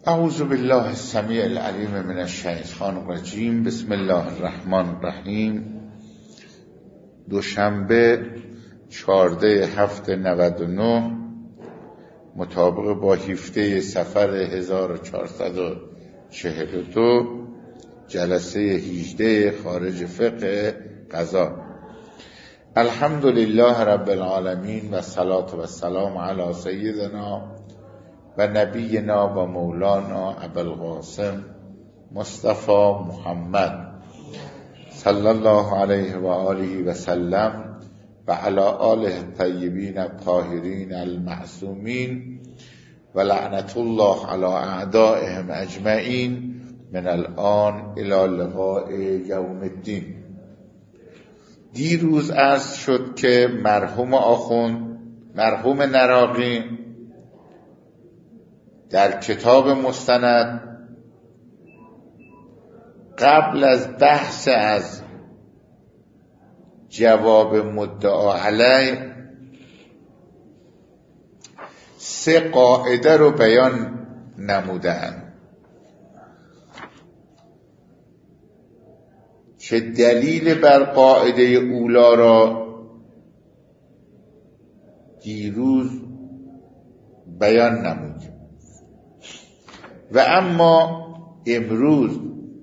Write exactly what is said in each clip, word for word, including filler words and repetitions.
اعوذ بالله السمیع العلیم من الشیطان الرجیم. بسم الله الرحمن الرحیم. دوشنبه چهارده هفته نود و نه مطابق با هفده سفر هزار و چهارصد و چهل و دو، جلسه هجده خارج فقه قضا. الحمدلله رب العالمین و صلات و سلام علی سیدنا و نبینا و مولانا ابوالقاسم مصطفی محمد صلی الله علیه و آله و سلم و علی آله الطیبین الطاهرین المعصومین و لعنت الله علی اعدائهم اجمعین من الان الی لقاء یوم الدین. دیروز عرض شد که مرحوم آخوند مرحوم نراقی در کتاب مستند قبل از بحث از جواب مدعا علیه سه قاعده رو بیان نمودند که دلیل بر قاعده اولا را دیروز بیان نمود و اما امروز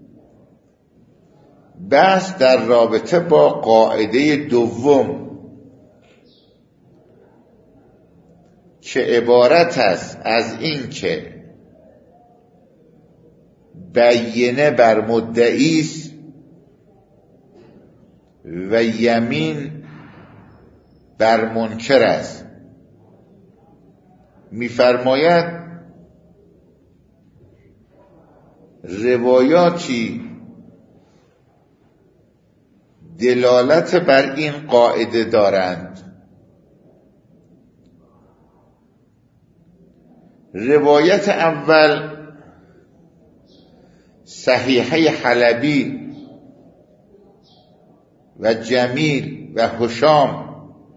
بحث در رابطه با قاعده دوم که عبارت است از این که بینه بر مدعی است و یمین بر منکر است. می‌فرماید روایاتی دلالت بر این قاعده دارند. روایت اول صحیحه حلبی و جمیل و هشام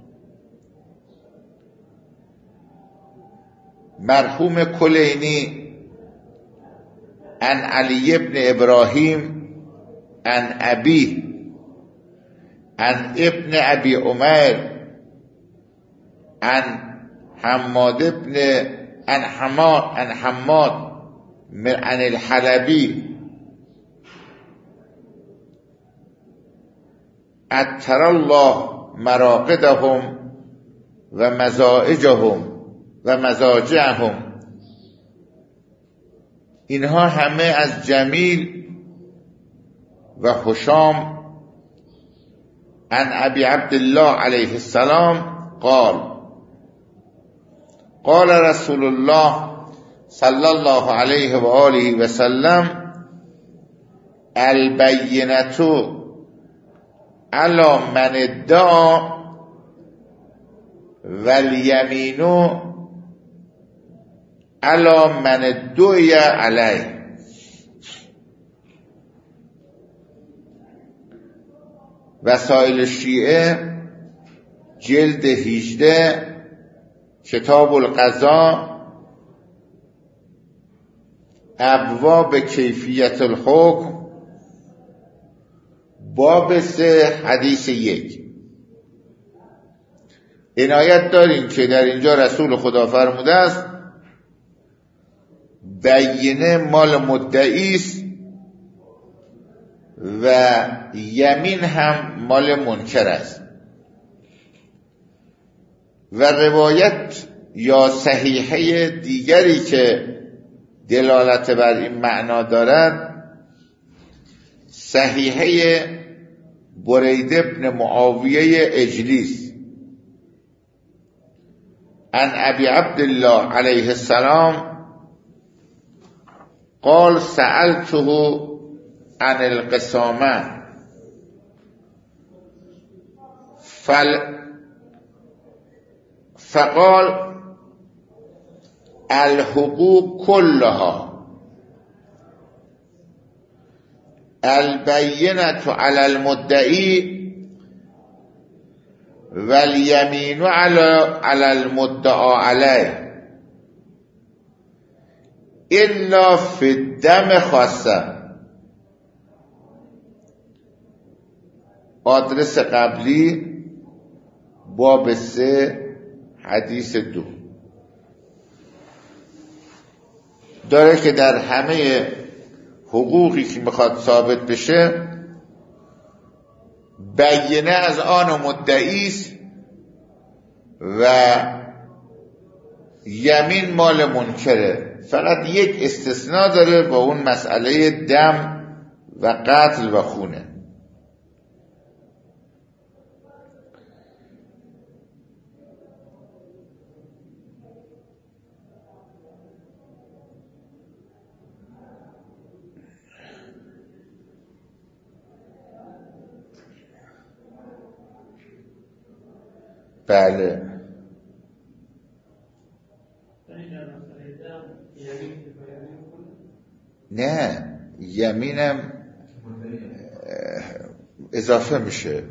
مرحوم کلینی عن علی ابن ابراهیم عن ابی عن ابن ابی عمر عن حماد ابن عن حماد عن حماد عن الحلبی اتر الله مراقدهم و مزاجهم و مزاجهم. اینها همه از جمیل و هشام عن ابی عبدالله علیه السلام قال قال رسول الله صلی الله علیه و آله و سلم البینة علی من ادعا والیمین علی من ادعی علیه. وسائل شیعه جلد هجده کتاب القضا ابواب کیفیت الحکم باب سه حدیث یک. عنایت دارین که در اینجا رسول خدا فرموده است بینه مال مدعی است و یمین هم مال منکر است. و روایت یا صحیحه دیگری که دلالت بر این معنا دارد صحیحه برید ابن معاویه اجلیس عن ابی عبدالله علیه السلام قال سألته عن القسامه فل فقال الحقوق كلها البینة علی المدعی والیمین علی المدعا علیه الا فی الدم خاصه. آدرس قبلی باب سه حدیث دو داره که در همه حقوقی که میخواد ثابت بشه بینه از آن مدعیست و یمین مال منکره. فقط یک استثناء داره با اون مسئله دم و قتل و خونه. بله نه یمینم اضافه میشه.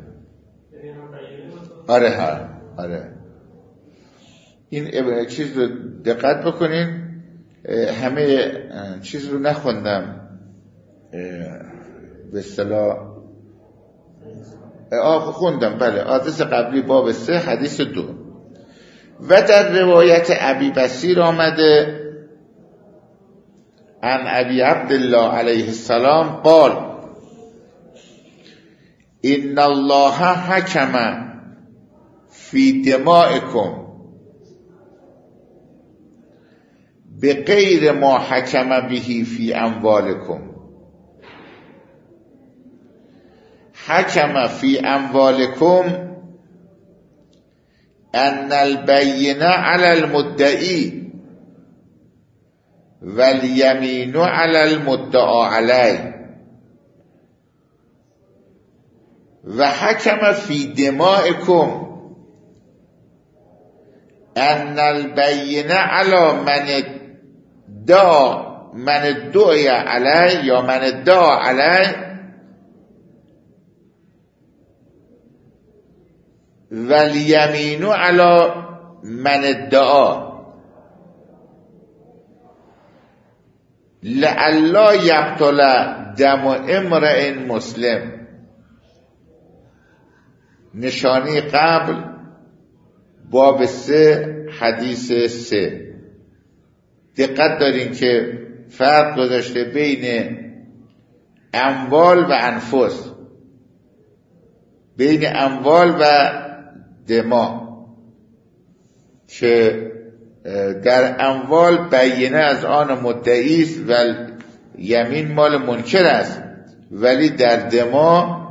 آره ها آره این چیز رو دقت بکنین. همه چیز رو نخوندم به اصطلاح آه خوندم. بله آدرس قبلی باب سه حدیث دو. و در روایت ابی بصیر آمده عن ابی عبدالله علیه السلام قال ان الله حکم فی دمائکم بغیر ما حکم به فی اموالکم. حکم فی اموالکم ان البینه علی المدعی والیمین علی المدعا علیه و حکم فی دمائکم ان البینه علی من ادعا من ادعی علیه یا من ادعا علیه والیمین علی من ادعا لئلا یقتل دم امرئ مسلم. نشانی قبل باب سه حدیث سه. دقت دارین که فرق گذاشته بین اموال و انفس، بین اموال و دما، که در اموال بینه از آن مدعی است و یمین مال منکر است، ولی در دما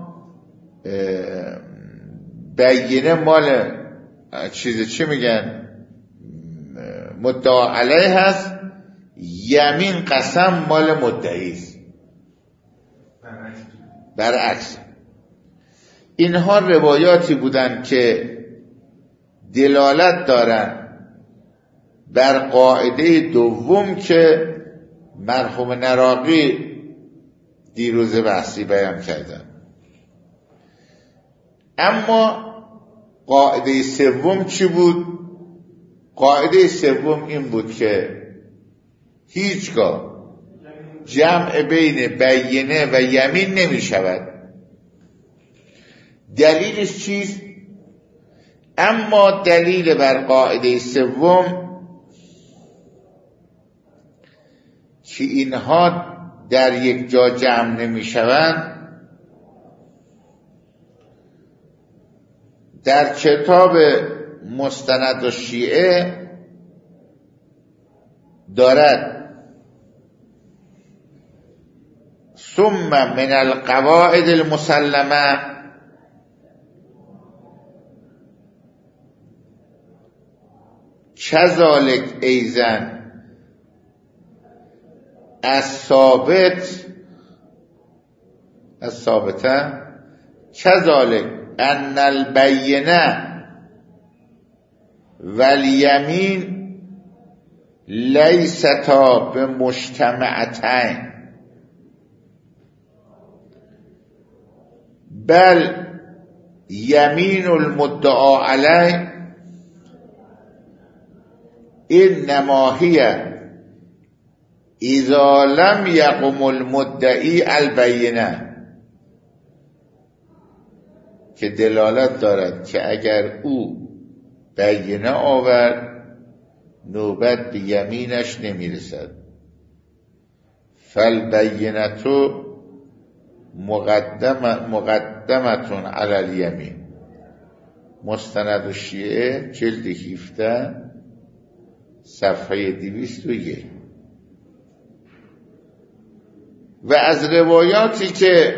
بینه مال چیز چی میگن مدعا علیه هست، یمین قسم مال مدعی است. برعکس. اینها روایاتی بودند که دلالت دارند بر قاعده دوم که مرحوم نراقی دیروز بحثی بیان کردن. اما قاعده سوم چی بود؟ قاعده سوم این بود که هیچگاه جمع بین بینه و یمین نمی شود. دلیلش چیست؟ اما دلیل بر قاعده سوم که اینها در یک جا جمع نمی شوند در کتاب مستند الشیعه دارد. ثم من القواعد المسلمه کذالک ایزن الثابت الثابته کذالک ان البینه والیمین لیستا بمجتمعتین بل یمین المدعا علیه انما هی اذا لم یقم المدعی البینه، که دلالت دارد که اگر او بینه آورد نوبت به یمینش نمیرسد. فالبینة مقدم مقدمتون علی الیمین. مستند الشیعه جلد هفده صفحه دویست و یک. و از روایاتی که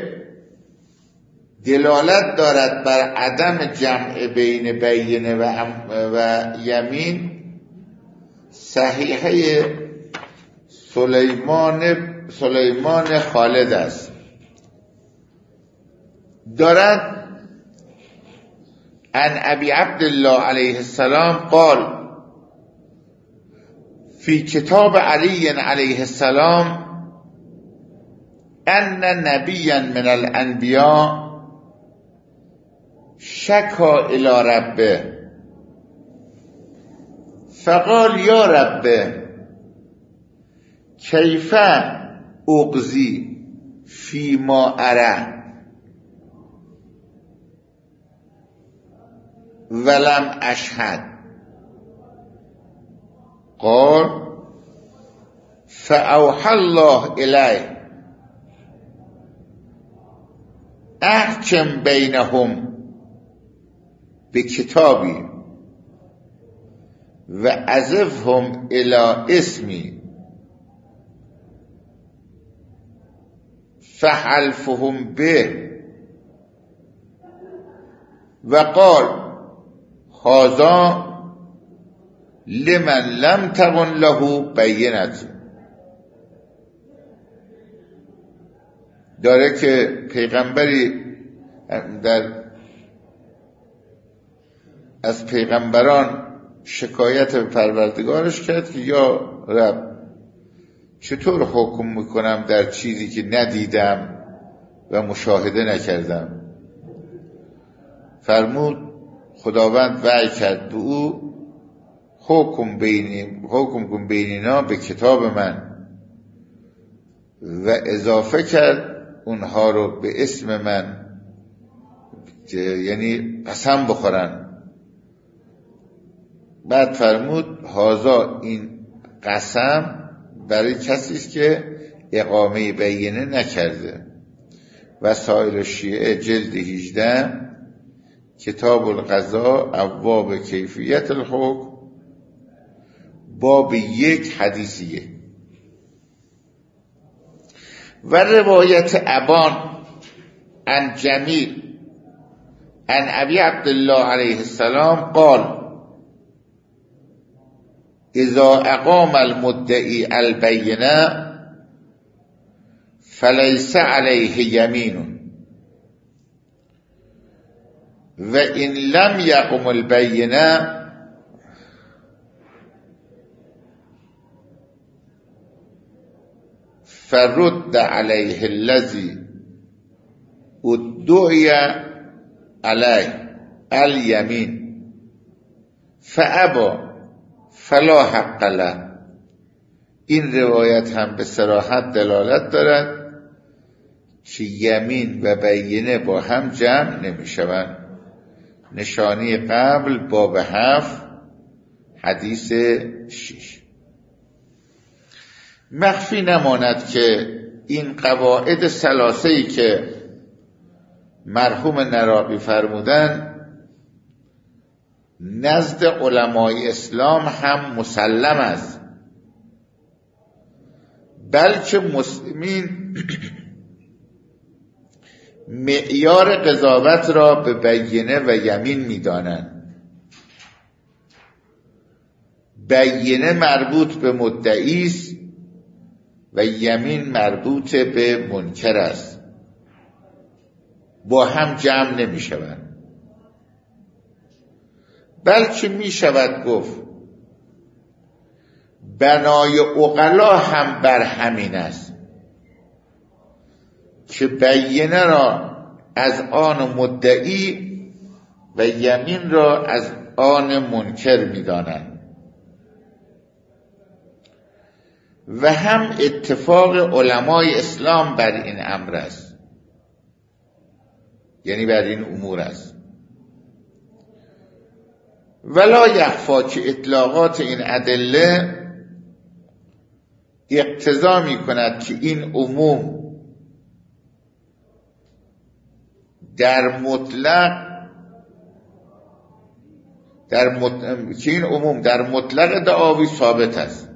دلالت دارد بر عدم جمع بین بینه و, و یمین، صحیحه سلیمان سلیمان خالد است. دارد عن ابی عبدالله علیه السلام قال فی کتاب علی علیه السلام ان نبیا من الانبیاء شکا الی ربه فقال یا ربه کیف اغزی فی ما اره ولم اشهد. قال فاوحى الله الیه احکم بینهم به کتابی و عزفهم الی اسمی فحلفهم به و قال هذا لمن لم تكن له بینه. داره که پیغمبری در از پیغمبران شکایت به پروردگارش کرد که یا رب چطور حکم میکنم در چیزی که ندیدم و مشاهده نکردم؟ فرمود خداوند وحی کرد به او حکم بینی حکم کن بینینا به کتاب من و اضافه کرد اونها رو به اسم من، یعنی قسم بخورن. بعد فرمود هازا این قسم برای کسی است که اقامه بینه نکرده. وسائل شیعه جلد هجده کتاب القضاء ابواب کیفیت الحکم باب یک حدیثیه. و روایت ابان عن جمیل عن ابی عبدالله علیه السلام قال اذا اقام المدعی البینه فلیس علیه یمین و ان لم یقم البینه فرد علیه الذی ادعی علیه الیمین فابا فلا حق له. این روایت هم به صراحت دلالت دارد که یمین و بینه با هم جمع نمی شوند. نشانی قبل باب هفت حدیث شش. مخفی نماند که این قواعد ثلاثه‌ای که مرحوم نراقی فرمودن نزد علمای اسلام هم مسلم است، بلکه مسلمین معیار قضاوت را به بینه و یمین می‌دانند. بینه مربوط به مدعی است و یمین مربوط به منکر است، با هم جمع نمی شوند. بلکه می شود گفت بنای عقلا هم بر همین است که بینه را از آن مدعی و یمین را از آن منکر می دانند. و هم اتفاق علمای اسلام بر این امر است، یعنی بر این امور است. ولا یخفا که اطلاقات این ادله اقتضا می کند که این عموم در مطلق در مط... که این عموم در مطلق دعاوی ثابت است.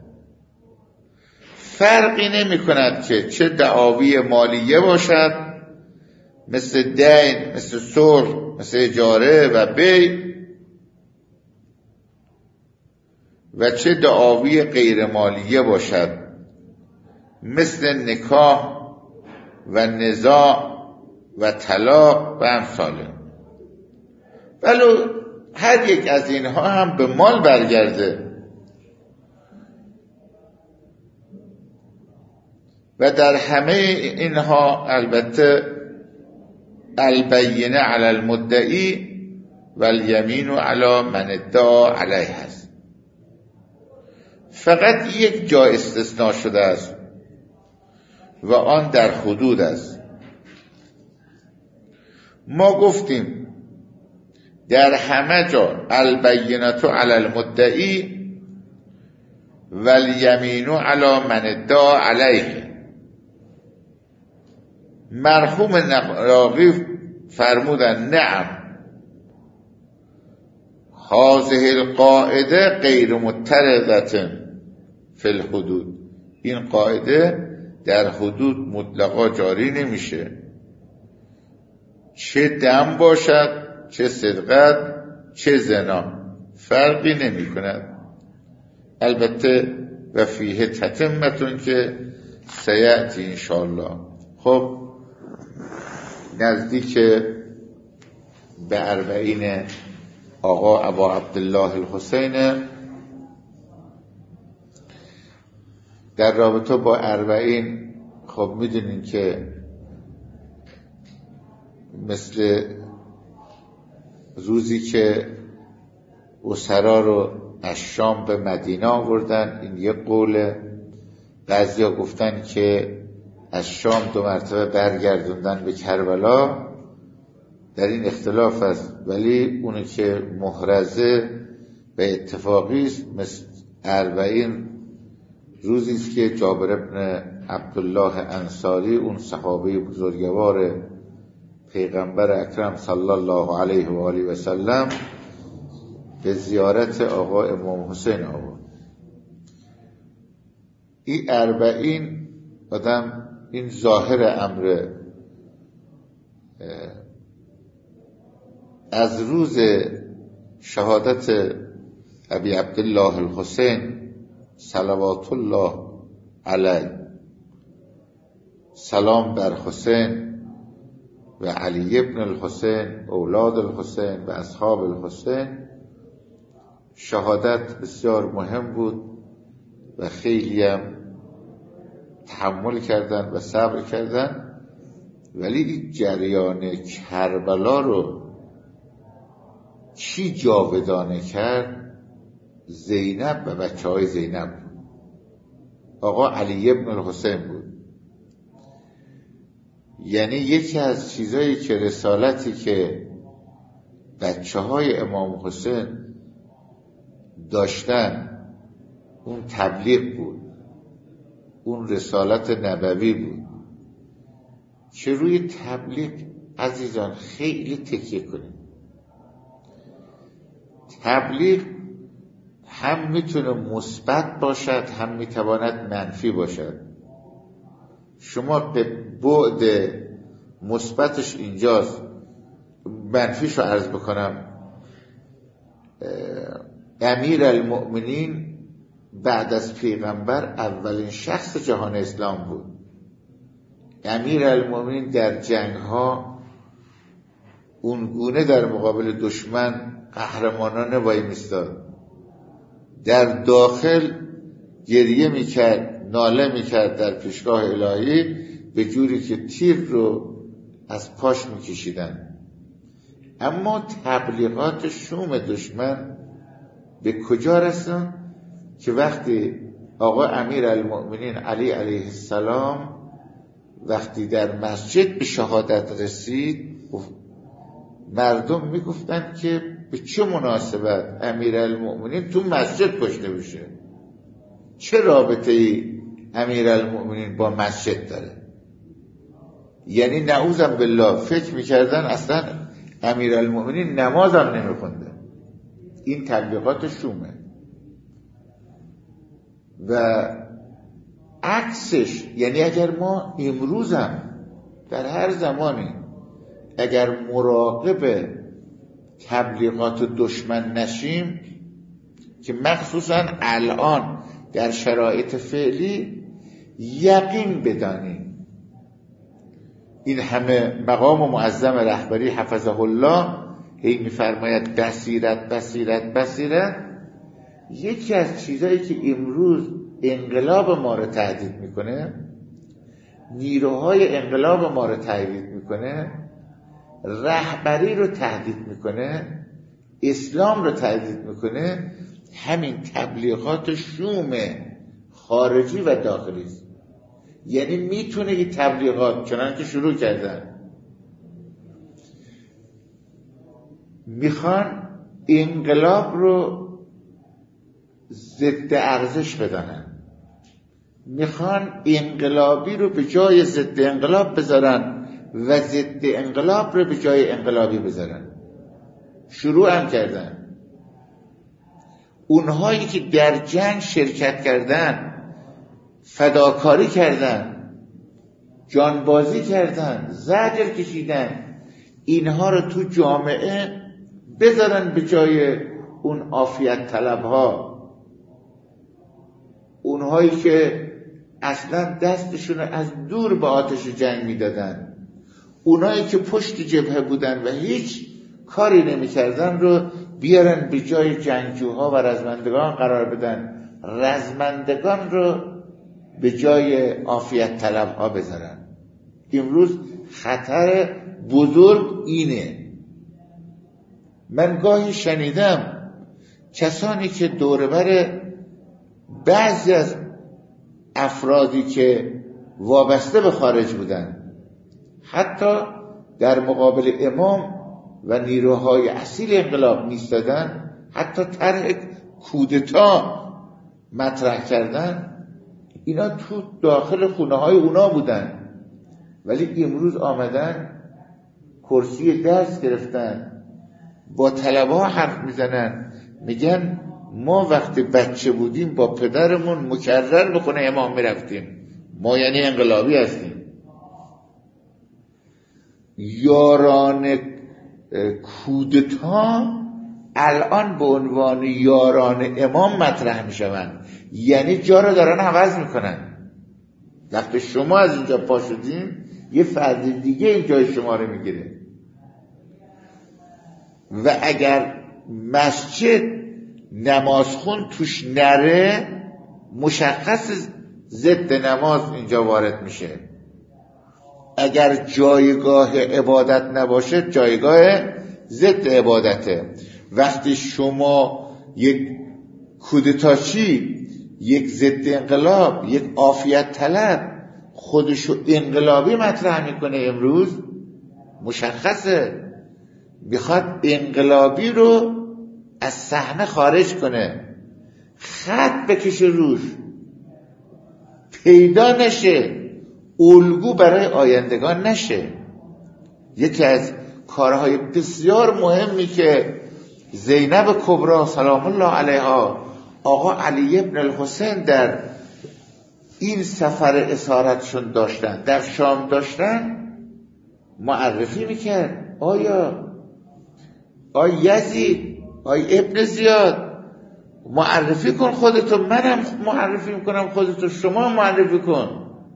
فرقی نمی کند که چه دعاوی مالیه باشد مثل دین، مثل صلح، مثل اجاره و بیع، و چه دعاوی غیر مالیه باشد مثل نکاح و نزاع و طلاق و امثاله. ولو هر یک از اینها هم به مال برگرده و در همه اینها البته البینه علی المدعی و الیمین علی من ادعا علیه است. فقط یک جا استثناء شده است و آن در حدود است. ما گفتیم در همه جا البینه علی المدعی و الیمین علی من ادعا علیه. مرحوم نقراقی فرمودن نعم هذه القاعده غیر مترقه فی الحدود، این قاعده در حدود مطلقا جاری نمیشه، چه دم باشد چه صدقت چه زنا فرقی نمی کند. البته و فیه تتمتون که سیأتی انشاءالله. خب نزدیک به اربعین آقا ابا عبدالله الحسین. در رابطه با اربعین خب میدونین که مثل روزی که اسرا رو از شام به مدینه آوردن، این یک قوله. بعضیا گفتن که از شام دو مرتبه برگردوندن به کربلا، در این اختلاف است، ولی اونی که محرزه و اتفاقی است مثل اربعین روزی است که جابر ابن عبدالله انصاری، اون صحابه بزرگوار پیغمبر اکرم صلی الله علیه و آله و سلم، به زیارت آقا امام حسین آورد. این اربعین آدم این ظاهر امر از روز شهادت ابی عبدالله الحسین صلوات الله علیه، سلام بر حسین و علی ابن الحسین اولاد الحسین و اصحاب الحسین، شهادت بسیار مهم بود و خیلی هم تحمل کردن و صبر کردن. ولی جریان کربلا رو چی جاودانه کرد؟ زینب و بچه های زینب، آقا علی ابن الحسین بود. یعنی یکی از چیزایی که رسالتی که بچه های امام حسین داشتن اون تبلیغ بود، اون رسالت نبوی بود که روی تبلیغ عزیزان خیلی تکیه کنیم. تبلیغ هم میتونه مثبت باشد هم میتواند منفی باشد. شما به بعد مثبتش اینجاست، منفیش رو عرض بکنم. امیر المؤمنین بعد از پیغمبر اولین شخص جهان اسلام بود. امیر المؤمنین در جنگ ها اونگونه در مقابل دشمن قهرمانانه وای میستاد، در داخل گریه میکرد، ناله میکرد در پیشگاه الهی به جوری که تیر رو از پاش میکشیدن. اما تبلیغات شوم دشمن به کجا رسون که وقتی آقا امیرالمؤمنین علی علیه السلام وقتی در مسجد به شهادت رسید، مردم میگفتن که به چه مناسبت امیرالمؤمنین تو مسجد کشته بشه؟ چه رابطه ای امیرالمؤمنین با مسجد داره؟ یعنی نعوذ بالله فکر میکردن اصلا امیرالمؤمنین نماز هم نمیخونده. این تبلیغات شومه. و عکسش، یعنی اگر ما امروز هم در هر زمانی اگر مراقب تبلیغات دشمن نشیم، که مخصوصا الان در شرایط فعلی، یقین بدانیم این همه مقام معظم رهبری حفظه الله هی میفرماید بصیرت بصیرت بصیرت. یکی از چیزایی که امروز انقلاب ما رو تهدید میکنه، نیروهای انقلاب ما رو تهدید میکنه، رهبری رو تهدید میکنه، اسلام رو تهدید میکنه، همین تبلیغات شوم خارجی و داخلی است. یعنی میتونه این تبلیغات چنان که شروع کردن میخوان انقلاب رو ضد ارزش بدانن، میخوان انقلابی رو به جای ضد انقلاب بذارن و ضد انقلاب رو به جای انقلابی بذارن. شروع هم کردن. اونهایی که در جنگ شرکت کردن، فداکاری کردن، جانبازی کردن، زجر کشیدن، اینها رو تو جامعه بذارن به جای اون عافیت طلبها، اونهایی که اصلا دستشون از دور به آتش جنگ میدادن، اونهایی که پشت جبهه بودن و هیچ کاری نمی کردن رو بیارن به جای جنگجوها و رزمندگان قرار بدن، رزمندگان رو به جای عافیت طلبها بذارن. امروز خطر بزرگ اینه. من گاهی شنیدم کسانی که دوربر بعضی از افرادی که وابسته به خارج بودن، حتی در مقابل امام و نیروهای اصیل انقلاب میستادن، حتی طرح کودتا مطرح کردن، اینا تو داخل خونه های اونا بودن، ولی امروز آمدن کرسی درس گرفتن، با طلبه ها حرف میزنن، میگن ما وقتی بچه بودیم با پدرمون مکرر به خونه امام میرفتیم، ما یعنی انقلابی هستیم. یاران کودتا الان به عنوان یاران امام مطرح میشوند، یعنی جا رو دارن عوض میکنن. وقتی شما از اینجا پا شدین، یه فرد دیگه این جای شما رو میگیره. و اگر مسجد نمازخون توش نره، مشخص ضد نماز اینجا وارد میشه. اگر جایگاه عبادت نباشه، جایگاه ضد عبادته. وقتی شما یک کودتاچی، یک ضد انقلاب، یک عافیت طلب خودشو انقلابی مطرح میکنه، امروز مشخصه میخواد انقلابی رو از صحنه خارج کنه، خط بکشه روش، پیدا نشه، الگو برای آیندگان نشه. یکی از کارهای بسیار مهمی که زینب کبرا سلام الله علیها، آقا علی ابن الحسین در این سفر اسارتشون داشتن، در شام داشتن، معرفی میکرد. آیا آی یزید، آی ابن زیاد، معرفی کن خودتو، منم معرفی میکنم خودتو، شما معرفی کن.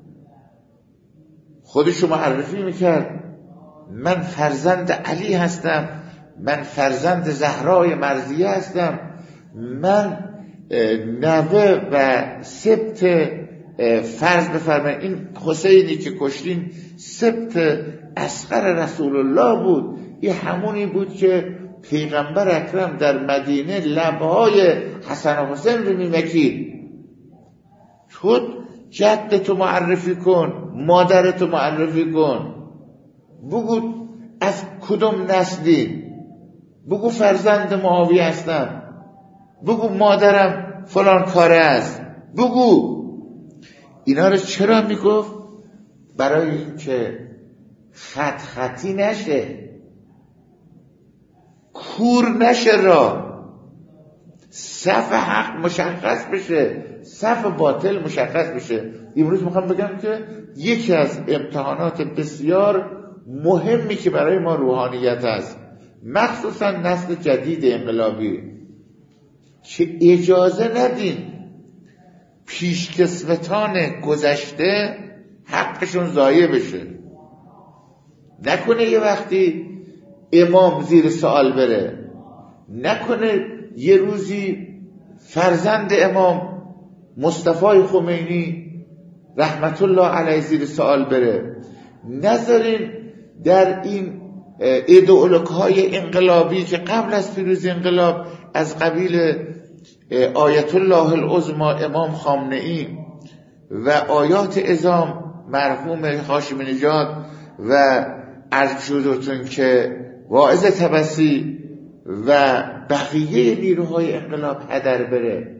خودشو معرفی میکرد. من فرزند علی هستم، من فرزند زهرای مرضیه هستم، من نوه و سبت، فرض بفرمایید این حسینی که کشتین سبت اصغر رسول الله بود، این همونی بود که پیغمبر اکرم در مدینه لبهای حسن و حسین رو میمکید. تو جدتو معرفی کن، مادرتو معرفی کن، بگو از کدوم نسلی، بگو فرزند معاویه هستم، بگو مادرم فلان کاره است، بگو. اینا رو چرا میگفت؟ برای اینکه خط خطی نشه، کور نشه، را صف حق مشخص بشه، صف باطل مشخص بشه. امروز میخوام بگم که یکی از امتحانات بسیار مهمی که برای ما روحانیت است، مخصوصا نسل جدید انقلابی، که اجازه ندین پیشکسوتان گذشته حقشون ضایع بشه. نکنه یه وقتی امام زیر سوال بره، نکنه یه روزی فرزند امام مصطفی خمینی رحمت الله علیه زیر سوال بره. نذارین در این ایدئولوژی های انقلابی که قبل از پیروزی انقلاب از قبیل آیت الله العظمی امام خامنه‌ای و آیات اعظام مرحوم هاشمی نژاد و عرض شدتون که واعظ طبسی و بقیه نیروهای انقلاب هدر بره.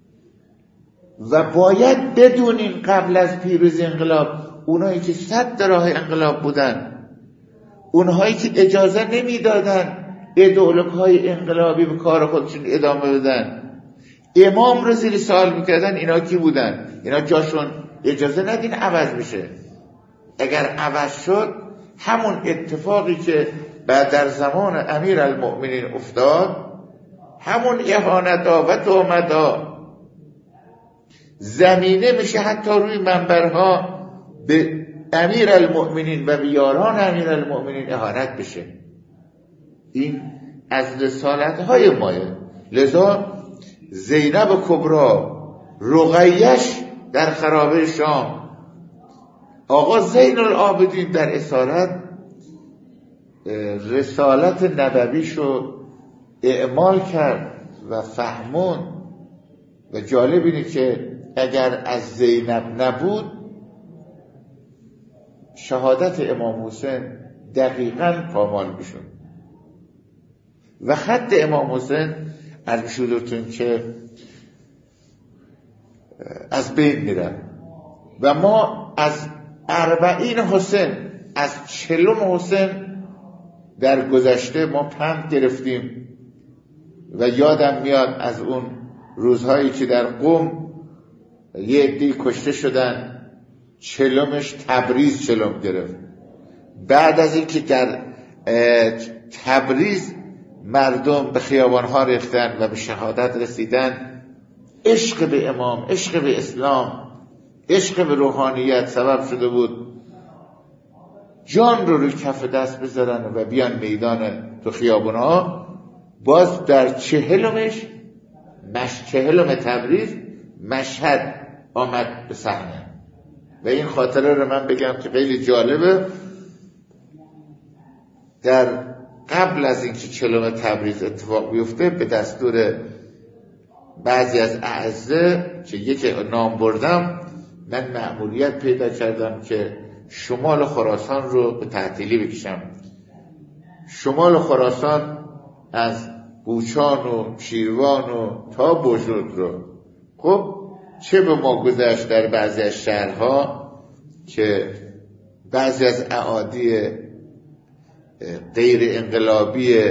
و باید بدونین قبل از پیروزی انقلاب اونایی که صد راه انقلاب بودن، اونهایی که اجازه نمیدادن ایدئولوژی های انقلابی به کار خودشون ادامه بدن، امام رو زیر سوال میکردن، اینا کی بودن؟ اینا جاشون اجازه ندین عوض بشه. اگر عوض شد همون اتفاقی که بعد در زمان امیر المؤمنین افتاد، همون اهانت‌ها و تهمت‌ها زمینه میشه حتی روی منبرها به امیر المؤمنین و به یاران امیر المؤمنین اهانت بشه. این از رسالت‌های مایه. لذا زینب کبرا، رقیه‌اش در خرابه شام، آقا زین العابدین در اسارت رسالت نبویشو اعمال کرد و فهمون. و جالب اینه که اگر از زینب نبود، شهادت امام حسین دقیقاً پامال میشد و خط امام حسین عرض شدتون که از بین میرن. و ما از اربعین حسین، از چلم حسین در گذشته ما پند گرفتیم و یادم میاد از اون روزهایی که در قم یه عده‌ای کشته شدن، چلمش تبریز چلم گرفت. بعد از اینکه در تبریز مردم به خیابانها ریختن و به شهادت رسیدن، عشق به امام، عشق به اسلام، عشق به روحانیت سبب شده بود جان رو روی کف دست بذارن و بیان میدان تو خیابانها. باز در چهلمش مش چهلم تبریز مشهد آمد به صحنه. و این خاطره رو من بگم که خیلی جالبه. در قبل از اینکه چهلم تبریز اتفاق بیفته، به دستور بعضی از اعزه که یک نام بردم، من مأموریت پیدا کردم که شمال خراسان رو به تعطیلی بکشم. شمال خراسان از بوچان و شیروان و تا بوجود رو، خب چه به ما گذشت در بعضی از شهرها که بعضی از اعادی غیر انقلابی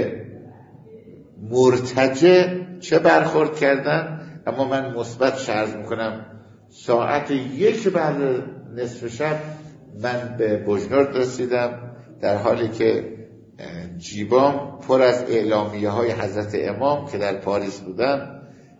مرتجع چه برخورد کردن. اما من مثبت شرح میکنم، ساعت یک بعد نصف شب من به بوجنورد رسیدم، در حالی که جیبام پر از اعلامیه های حضرت امام که در پاریس بودم،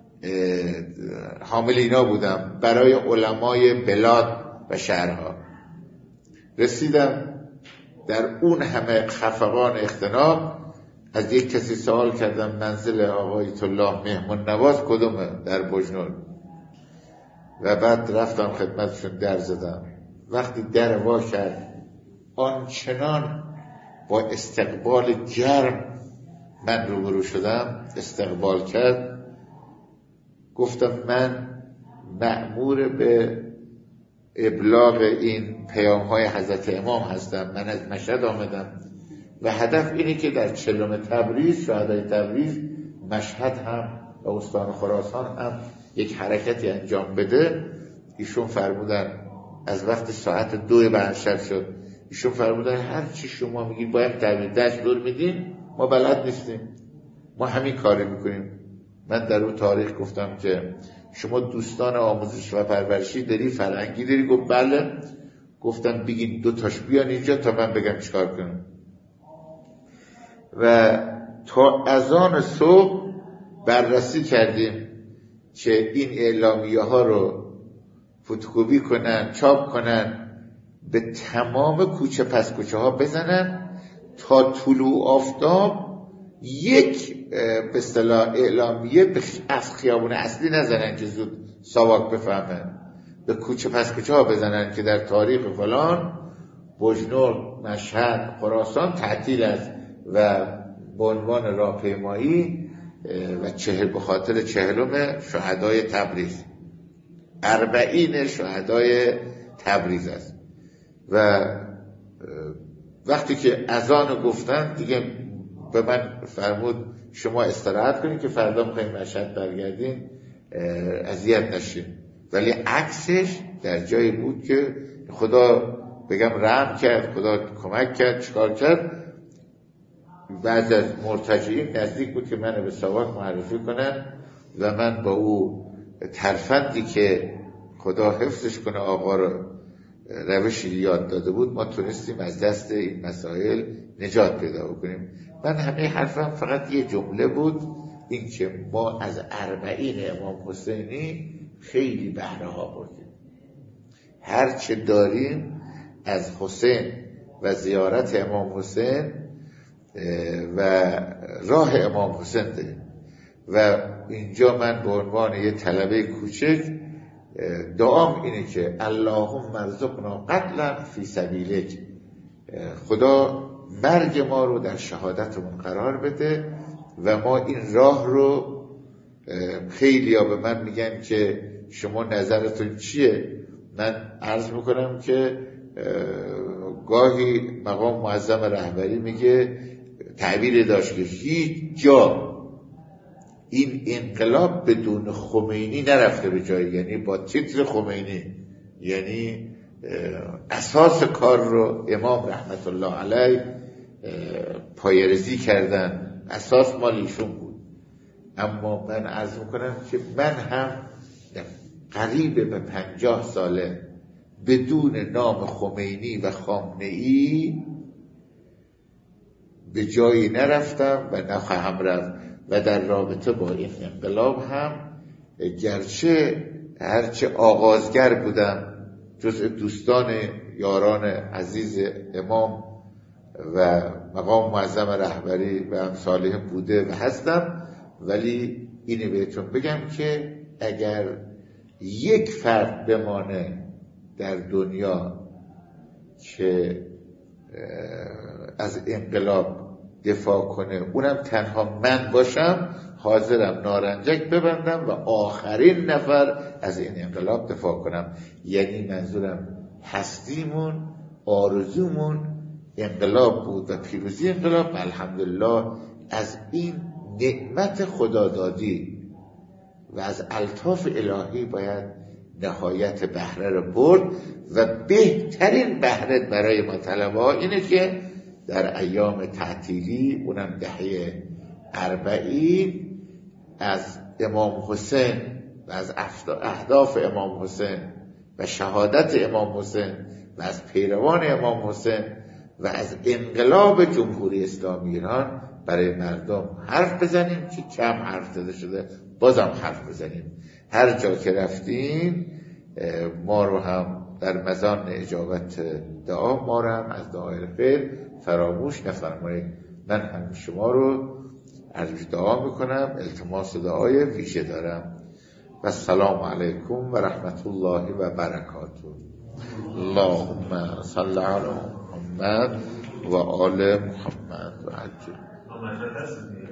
حامل اینا بودم برای علمای بلاد و شهرها. رسیدم، در اون همه خفقان اختناق از یک کسی سوال کردم منزل آقای آیت الله مهمون نواز کدومه در بوجنورد، و بعد رفتم خدمتشون در زدم. وقتی در وا کرد، آنچنان با استقبال گرم من روبرو شدم، استقبال کرد. گفتم من مأمور به ابلاغ این پیام های حضرت امام هستم. من از مشهد آمدم و هدف اینه که در چلم تبریز، شهدای تبریز، مشهد هم و استان خراسان هم یک حرکتی انجام بده. ایشون فرمودن از وقت ساعت دو بعد شب شد، ایشون فرمودن هر چی شما میگید باید تبریز دست دور میدین، ما بلد نیستیم، ما همین کاری میکنیم. من در اون تاریخ گفتم که شما دوستان آموزش و پرورشی داری، فرهنگی داری؟ گفت بله. گفتم بگید دو تاش بیان اینجا تا من بگم چیکار کنم. و تا اذان صبح بررسی کردیم که این اعلامیه ها رو فتوکپی کنن، چاپ کنن، به تمام کوچه پس کوچه ها بزنن تا طلوع آفتاب یک به اصطلاح اعلامیه از خیابون اصلی نزنن که زود ساواک بفهمن، به کوچه پس کوچه ها بزنن که در تاریخ فلان بجنورد، مشهد، خراسان تعطیل است و به عنوان راهپیمایی و چهل به خاطر چهلم شهدای تبریز، اربعین شهدای تبریز است. و وقتی که اذان گفتن دیگه به من فرمود شما استراحت کنید که فردا میخوایم مشهد برگردین، اذیت نشین. ولی عکسش در جایی بود که خدا بگم رحم کرد، خدا کمک کرد، چیکار کرد. بعض از مرتجعین نزدیک بود که منو به ساواک معرفی کنن و من با او ترفندی که خدا حفظش کنه آقا رو روشی یاد داده بود، ما تونستیم از دست این مسائل نجات پیدا بکنیم. من همه حرفم فقط یه جمله بود، این که ما از اربعین امام حسینی خیلی بهره ها بردیم. هر چه داریم از حسین و زیارت امام حسین و راه امام حسین داریم. و اینجا من به عنوان یه طلبه کوچک دعام اینه که اللهم ارزقنا قتلا فی سبیلک، خدا مرگ ما رو در شهادتمون قرار بده و ما این راه رو، خیلی ها به من میگن که شما نظرتون چیه؟ من عرض میکنم که گاهی مقام معظم رهبری میگه، تعبیر داشت که هیچ جا این انقلاب بدون خمینی نرفته به جایی، یعنی با تیتر خمینی، یعنی اساس کار رو امام رحمت الله علیه پایه‌ریزی کردن، اساس مال ایشون بود. اما من عرض میکنم که من هم قریب به پنجاه ساله بدون نام خمینی و خامنه‌ای به جایی نرفتم و نخواهم رفت. و در رابطه با این انقلاب هم گرچه هرچه آغازگر بودم، جزء دوستان یاران عزیز امام و مقام معظم رهبری و امثالهم بوده و هستم، ولی اینو بهتون بگم که اگر یک فرد بمانه در دنیا که از انقلاب دفاع کنه، اونم تنها من باشم، حاضرم نارنجک ببندم و آخرین نفر از این انقلاب دفاع کنم. یعنی منظورم هستیمون، آرزومون انقلاب بود و پیروزی انقلاب. الحمدلله از این نعمت خدادادی و از الطاف الهی باید نهایت بهره رو برد و بهترین بهره برای ما طلبه ها اینه که در ایام تعطیلی، اونم دهه اربعین، از امام حسین و از اهداف امام حسین و شهادت امام حسین و از پیروان امام حسین و از انقلاب جمهوری اسلامی ایران برای مردم حرف بزنیم که کم حرف زده شده، بازم حرف بزنیم. هر جا که رفتیم ما رو هم در مزان اجابت دعا ما رو هم از دعای خیر فراموش نفرمایید. من هم شما رو عرض دعا میکنم، التماس دعای ویژه دارم. و السلام علیکم و رحمت الله و برکاته. اللهم صل علی محمد و آل محمد و عجل.